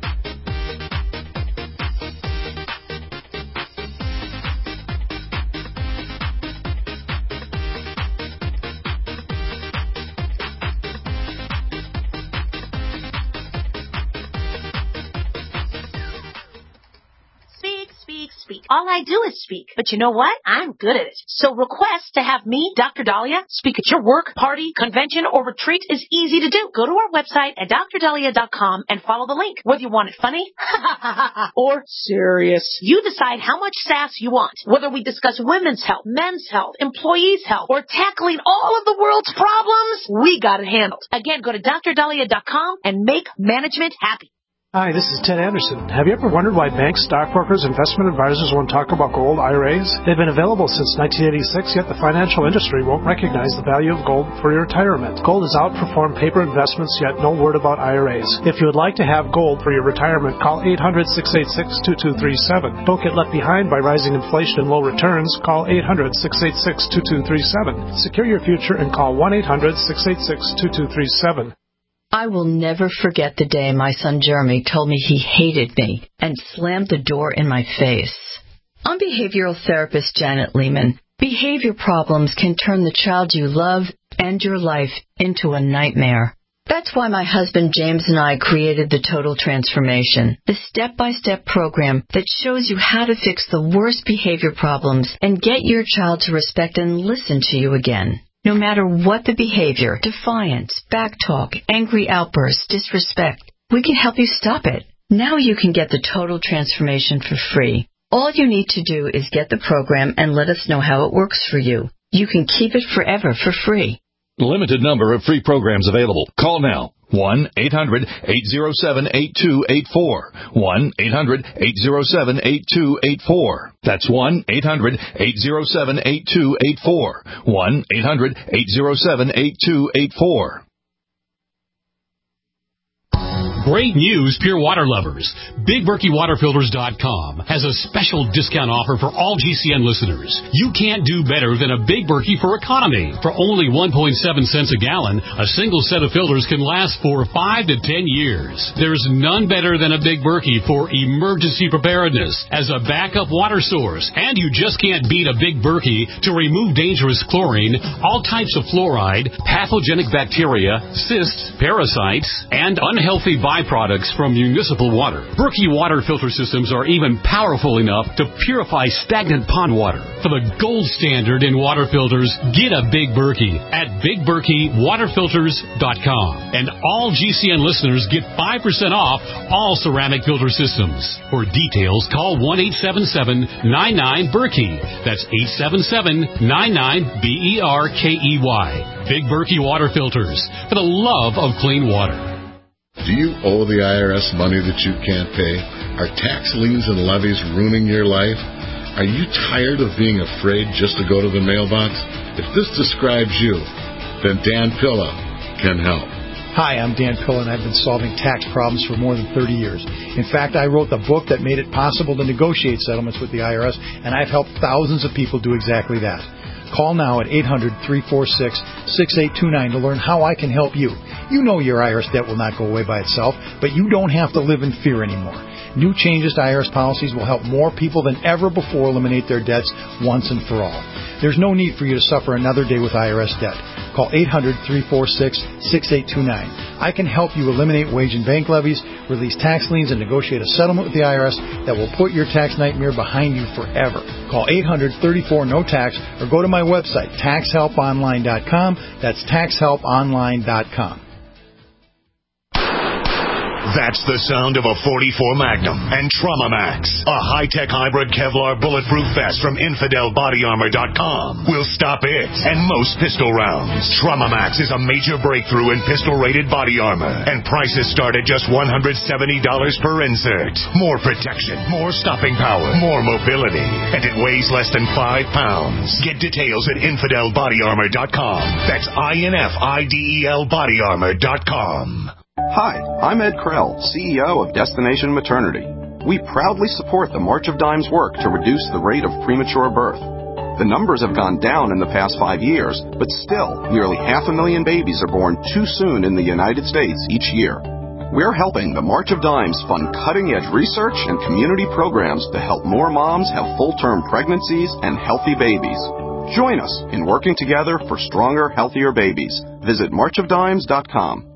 [SPEAKER 1] Speak. All I do is speak. But you know what? I'm good at it. So request to have me, Dr. Dahlia, speak at your work, party, convention, or retreat is easy to do. Go to our website at drdahlia.com and follow the link. Whether you want it funny or serious, you decide how much sass you want. Whether we discuss women's health, men's health, employees' health, or tackling all of the world's problems, we got it handled. Again, go to drdahlia.com and make management happy.
[SPEAKER 5] Hi, this is Ted Anderson. Have you ever wondered why banks, stockbrokers, investment advisors won't talk about gold IRAs? They've been available since 1986, yet the financial industry won't recognize the value of gold for your retirement. Gold has outperformed paper investments, yet no word about IRAs. If you would like to have gold for your retirement, call 800-686-2237. Don't get left behind by rising inflation and low returns. Call 800-686-2237. Secure your future and call 1-800-686-2237.
[SPEAKER 14] I will never forget the day my son Jeremy told me he hated me and slammed the door in my face. I'm behavioral therapist Janet Lehman. Behavior problems can turn the child you love and your life into a nightmare. That's why my husband James and I created the Total Transformation, the step-by-step program that shows you how to fix the worst behavior problems and get your child to respect and listen to you again. No matter what the behavior, defiance, backtalk, angry outbursts, disrespect, we can help you stop it. Now you can get the Total Transformation for free. All you need to do is get the program and let us know how it works for you. You can keep it forever for free.
[SPEAKER 11] Limited number of free programs available. Call now. 1-800-807-8284. 1-800-807-8284. That's 1-800-807-8284. 1-800-807-8284.
[SPEAKER 15] Great news, pure water lovers. BigBerkeyWaterFilters.com has a special discount offer for all GCN listeners. You can't do better than a Big Berkey for economy. For only 1.7 cents a gallon, a single set of filters can last for 5 to 10 years. There's none better than a Big Berkey for emergency preparedness as a backup water source. And you just can't beat a Big Berkey to remove dangerous chlorine, all types of fluoride, pathogenic bacteria, cysts, parasites, and unhealthy byproducts from municipal water. Berkey water filter systems are even powerful enough to purify stagnant pond water. For the gold standard in water filters, get a Big Berkey at BigBerkeyWaterFilters.com. And all GCN listeners get 5% off all ceramic filter systems. For details, call 1-877-99-BERKEY. That's 877-99-BERKEY. Big Berkey Water Filters, for the love of clean water.
[SPEAKER 16] Do you owe the IRS money that you can't pay? Are tax liens and levies ruining your life? Are you tired of being afraid just to go to the mailbox? If this describes you, then Dan Pilla can help.
[SPEAKER 6] Hi, I'm Dan Pilla, and I've been solving tax problems for more than 30 years. In fact, I wrote the book that made it possible to negotiate settlements with the IRS, and I've helped thousands of people do exactly that. Call now at 800-346-6829 to learn how I can help you. You know your IRS debt will not go away by itself, but you don't have to live in fear anymore. New changes to IRS policies will help more people than ever before eliminate their debts once and for all. There's no need for you to suffer another day with IRS debt. Call 800-346-6829. I can help you eliminate wage and bank levies, release tax liens, and negotiate a settlement with the IRS that will put your tax nightmare behind you forever. Call 800-34-NO-TAX or go to my website, TaxHelpOnline.com. That's TaxHelpOnline.com.
[SPEAKER 17] That's the sound of a .44 Magnum and Trauma Max, a high-tech hybrid Kevlar bulletproof vest from InfidelBodyArmor.com. Will stop it and most pistol rounds. Trauma Max is a major breakthrough in pistol-rated body armor, and prices start at just $170 per insert. More protection, more stopping power, more mobility, and it weighs less than 5 pounds. Get details at InfidelBodyArmor.com. That's INFIDEL
[SPEAKER 18] Hi, I'm Ed Krell, CEO of Destination Maternity. We proudly support the March of Dimes work to reduce the rate of premature birth. The numbers have gone down in the past 5 years, but still, nearly 500,000 babies are born too soon in the United States each year. We're helping the March of Dimes fund cutting-edge research and community programs to help more moms have full-term pregnancies and healthy babies. Join us in working together for stronger, healthier babies. Visit marchofdimes.com.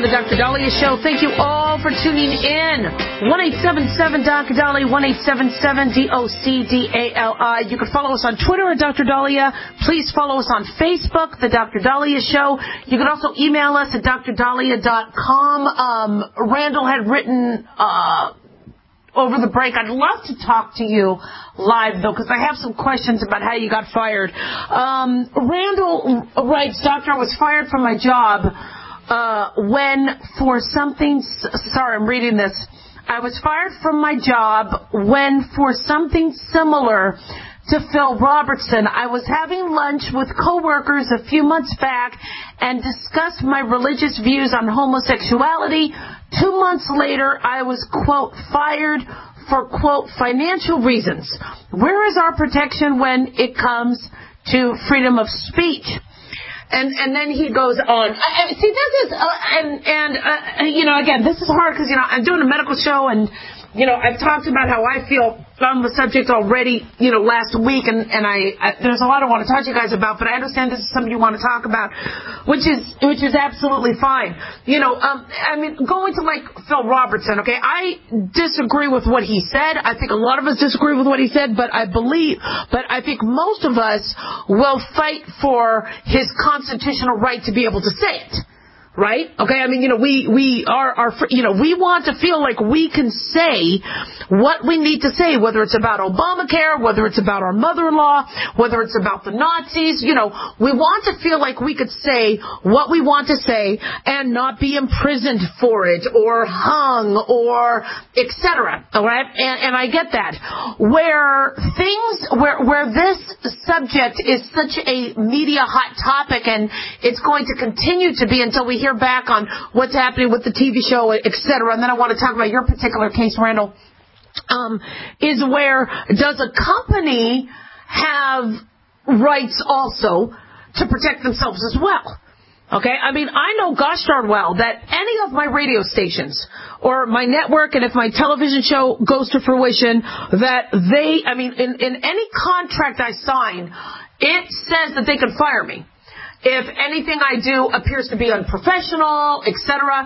[SPEAKER 4] on the Dr. Dahlia Show. Thank you all for tuning in. 1-877-Dr. Dahlia, 1-877-DOCDALI. You can follow us on Twitter at Dr. Dahlia. Please follow us on Facebook, The Dr. Dahlia Show. You can also email us at drdahlia.com. Randall had written over the break, I'd love to talk to you live, though, because I have some questions about how you got fired. Randall writes, Doctor, I was fired from my job when for something... Sorry, I'm reading this. I was fired from my job when for something similar to Phil Robertson. I was having lunch with coworkers a few months back and discussed my religious views on homosexuality. 2 months later, I was, quote, fired for, quote, financial reasons. Where is our protection when it comes to freedom of speech? And then he goes on. See, this is, again, this is hard because, I'm doing a medical show and, I've talked about how I feel on the subject already, last week, and I there's a lot I want to talk to you guys about, but I understand this is something you want to talk about, which is absolutely fine. Going to like Phil Robertson, okay, I disagree with what he said. I think a lot of us disagree with what he said, but I think most of us will fight for his constitutional right to be able to say it. Right? Okay, we want to feel like we can say what we need to say, whether it's about Obamacare, whether it's about our mother-in-law, whether it's about the Nazis, we want to feel like we could say what we want to say and not be imprisoned for it or hung or etc. All right? And I get that. Where this subject is such a media hot topic and it's going to continue to be until we hear back on what's happening with the TV show, etc. And then I want to talk about your particular case, Randall, is where does a company have rights also to protect themselves as well? Okay, I know gosh darn well that any of my radio stations or my network, and if my television show goes to fruition, that they, in any contract I sign, it says that they can fire me if anything I do appears to be unprofessional, etc.,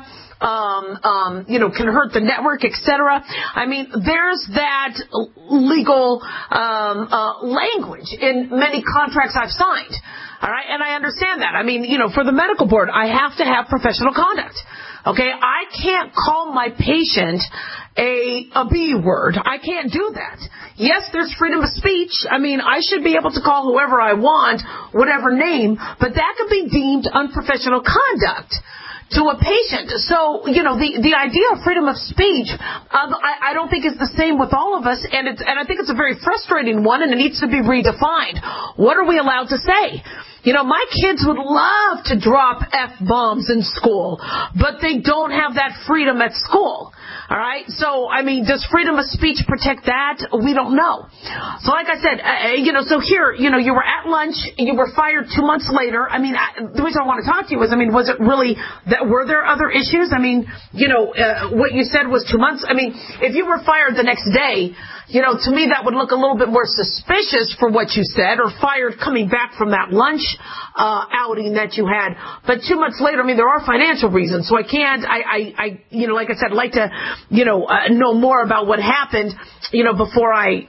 [SPEAKER 4] can hurt the network, etc. There's that legal language in many contracts I've signed. All right, and I understand that. For the medical board, I have to have professional conduct. Okay, I can't call my patient a B word. I can't do that. Yes, there's freedom of speech. I should be able to call whoever I want, whatever name, but that could be deemed unprofessional conduct to a patient. So, the idea of freedom of speech, I don't think is the same with all of us, and I think it's a very frustrating one, and it needs to be redefined. What are we allowed to say? My kids would love to drop F-bombs in school, but they don't have that freedom at school. All right? So, does freedom of speech protect that? We don't know. So, like I said, so here, you were at lunch, you were fired 2 months later. The reason I want to talk to you is, was it really, were there other issues? What you said was 2 months. If you were fired the next day, to me that would look a little bit more suspicious for what you said, or fired coming back from that lunch outing that you had. But 2 months later, there are financial reasons. So I can't, like I said, I'd like to, know more about what happened, before I,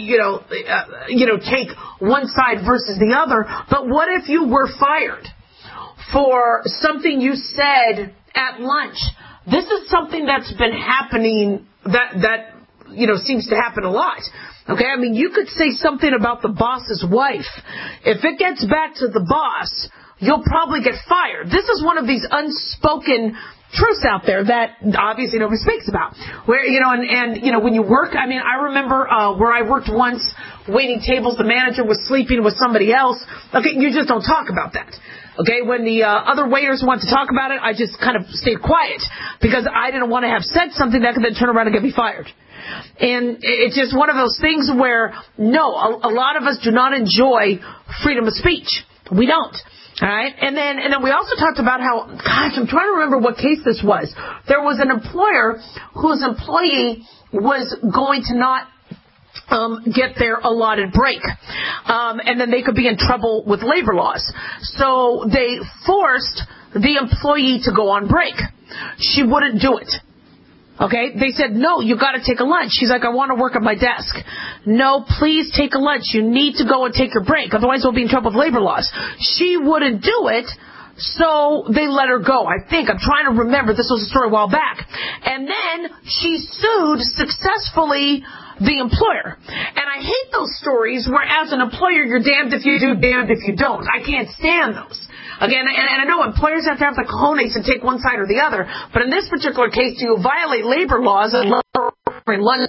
[SPEAKER 4] take one side versus the other. But what if you were fired for something you said at lunch? This is something that's been happening that seems to happen a lot. Okay, you could say something about the boss's wife. If it gets back to the boss, you'll probably get fired. This is one of these unspoken truths out there that obviously nobody speaks about. Where, when you work, I remember where I worked once waiting tables, the manager was sleeping with somebody else. Okay, you just don't talk about that. Okay, when the other waiters want to talk about it, I just kind of stayed quiet because I didn't want to have said something that could then turn around and get me fired. And it's just one of those things where, no, a lot of us do not enjoy freedom of speech. We don't. All right? And then we also talked about how, gosh, I'm trying to remember what case this was. There was an employer whose employee was going to not get their allotted break. And then they could be in trouble with labor laws. So they forced the employee to go on break. she wouldn't do it. Okay, they said, no, you got to take a lunch. She's like, I want to work at my desk. No, please take a lunch. You need to go and take your break. Otherwise, we'll be in trouble with labor laws. She wouldn't do it, so they let her go. I think. I'm trying to remember. This was a story a while back. And then she sued successfully the employer. And I hate those stories where as an employer, you're damned if you do, damned if you don't. I can't stand those. Again, and I know employers have to have the cojones and take one side or the other, but in this particular case, do you violate labor laws and lunch,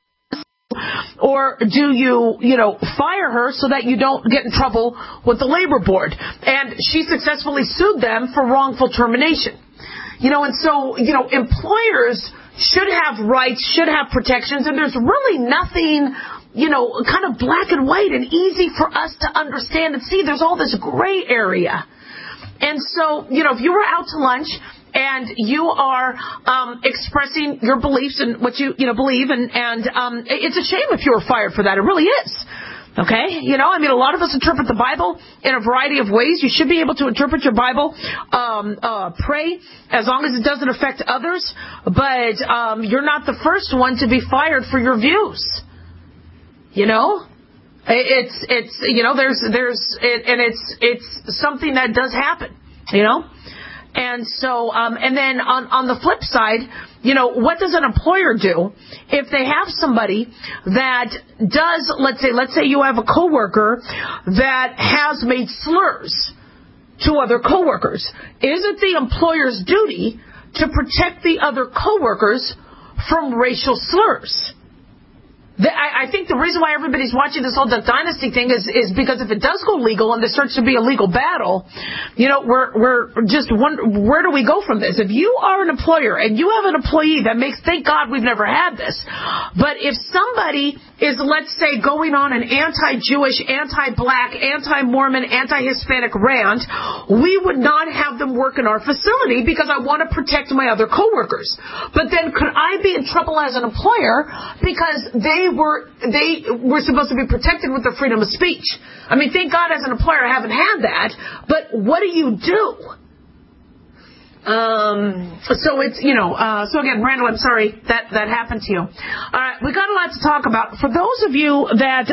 [SPEAKER 4] or do you fire her so that you don't get in trouble with the labor board? And she successfully sued them for wrongful termination. And so, employers should have rights, should have protections, and there's really nothing kind of black and white and easy for us to understand and see. There's all this gray area. And so, if you were out to lunch and you are expressing your beliefs and what you believe, and it's a shame if you were fired for that. It really is. Okay? A lot of us interpret the Bible in a variety of ways. You should be able to interpret your Bible, pray, as long as it doesn't affect others. But you're not the first one to be fired for your views. It's something that does happen, And so, and then on the flip side, what does an employer do if they have somebody that does, let's say you have a coworker that has made slurs to other coworkers? Is it the employer's duty to protect the other coworkers from racial slurs? I think the reason why everybody's watching this whole Duck Dynasty thing is because if it does go legal and there starts to be a legal battle, we're just wondering, where do we go from this? If you are an employer and you have an employee that makes, thank God we've never had this, but if somebody is, let's say, going on an anti-Jewish, anti-black, anti-Mormon, anti-Hispanic rant, we would not have them work in our facility because I want to protect my other coworkers. But then could I be in trouble as an employer because they were supposed to be protected with their freedom of speech? I mean, thank God as an employer I haven't had that, but what do you do? So it's, so again, Randall, I'm sorry that happened to you. All right, we got a lot to talk about. For those of you that,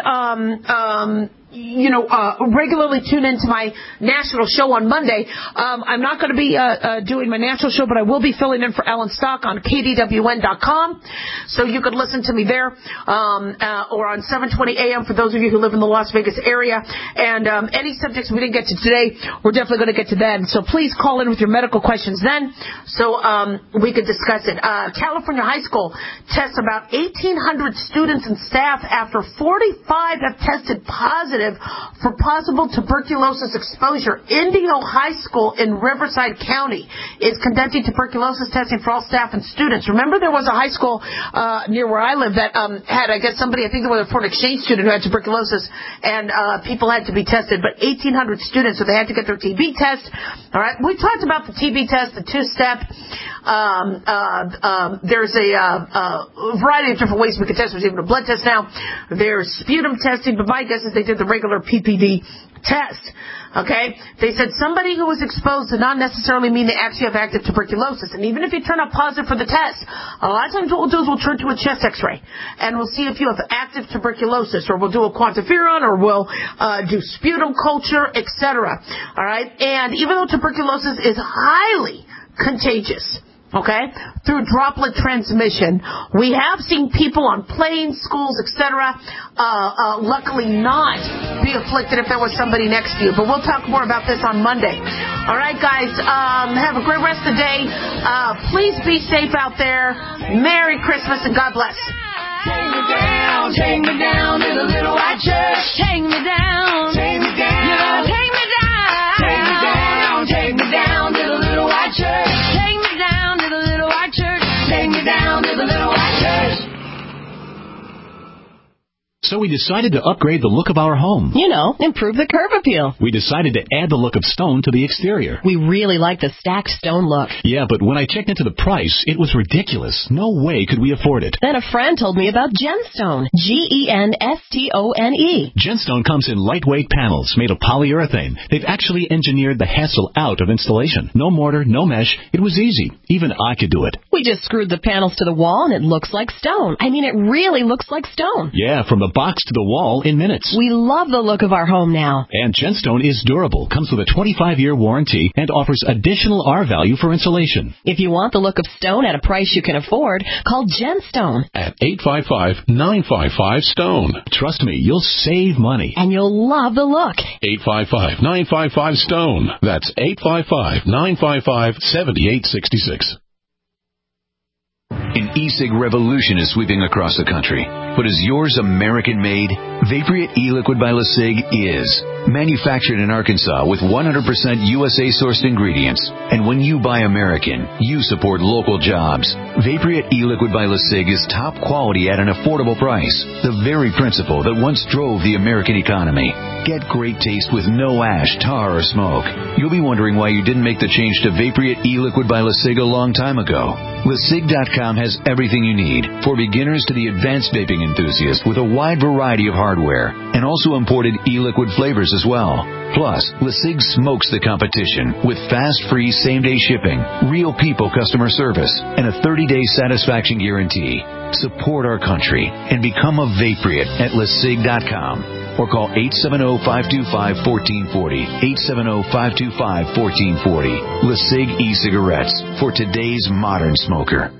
[SPEAKER 4] regularly tune into my national show on Monday. I'm not going to be doing my national show, but I will be filling in for Ellen Stock on KDWN.com. So you could listen to me there, or on 720 AM for those of you who live in the Las Vegas area. And any subjects we didn't get to today, we're definitely going to get to then. So please call in with your medical questions then, so we could discuss it. California high school tests about 1,800 students and staff after 45 have tested positive for possible tuberculosis exposure. Indio High School in Riverside County is conducting tuberculosis testing for all staff and students. Remember, there was a high school near where I live that had, I guess, somebody, I think there was a foreign exchange student who had tuberculosis, and people had to be tested, but 1,800 students, so they had to get their TB test. All right, we talked about the TB test, the two-step. There's a variety of different ways we could test. There's even a blood test now. There's sputum testing, but my guess is they did the regular PPD test. Okay? They said somebody who was exposed did not necessarily mean they actually have active tuberculosis. And even if you turn out positive for the test, a lot of times what we'll do is we'll turn to a chest x-ray. And we'll see if you have active tuberculosis, or we'll do a quantiferon, or we'll do sputum culture, etc. All right? And even though tuberculosis is highly contagious, okay, through droplet transmission, we have seen people on planes, schools, etc., luckily not be afflicted if there was somebody next to you. But we'll talk more about this on Monday. All right, guys, have a great rest of the day. Please be safe out there. Merry Christmas and God bless.
[SPEAKER 3] Take me down to the little white church. Take me down. Take me down. Take me down. Take me down. Take me down to the little white church. Take me down to the little white church. Take me down to the little white church.
[SPEAKER 19] So we decided to upgrade the look of our home.
[SPEAKER 20] You know, improve the curb appeal.
[SPEAKER 19] We decided to add the look of stone to the exterior.
[SPEAKER 20] We really like the stacked stone look.
[SPEAKER 19] Yeah, but when I checked into the price, it was ridiculous. No way could we afford it.
[SPEAKER 20] Then a friend told me about Genstone. Genstone.
[SPEAKER 19] Genstone comes in lightweight panels made of polyurethane. They've actually engineered the hassle out of installation. No mortar, no mesh. It was easy. Even I could do it.
[SPEAKER 20] We just screwed the panels to the wall and it looks like stone. I mean, it really looks like stone.
[SPEAKER 19] Yeah, from the box to the wall in minutes.
[SPEAKER 20] We love the look of our home now.
[SPEAKER 19] And Genstone is durable, comes with a 25-year warranty, and offers additional R value for insulation.
[SPEAKER 20] If you want the look of stone at a price you can afford, call Genstone
[SPEAKER 15] at 855-955-STONE.
[SPEAKER 19] Trust me, you'll save money.
[SPEAKER 20] And you'll love the look.
[SPEAKER 15] 855-955-STONE. That's 855-955-7866.
[SPEAKER 2] An e-cig revolution is sweeping across the country. But is yours American-made? Vaporeate e-liquid by LeSig is. Manufactured in Arkansas with 100% USA-sourced ingredients. And when you buy American, you support local jobs. Vaporeate e-liquid by LeSig is top quality at an affordable price. The very principle that once drove the American economy. Get great taste with no ash, tar, or smoke. You'll be wondering why you didn't make the change to Vaporeate e-liquid by LeSig a long time ago. LeSig.com has everything you need, for beginners to the advanced vaping enthusiast, with a wide variety of hardware, and also imported e-liquid flavors as well. Plus, LeSig smokes the competition with fast, free, same-day shipping, real people customer service, and a 30-day satisfaction guarantee. Support our country and become a Vaporeate at LeSig.com. Or call 870-525-1440, 870-525-1440. LeSig e-cigarettes for today's modern smoker.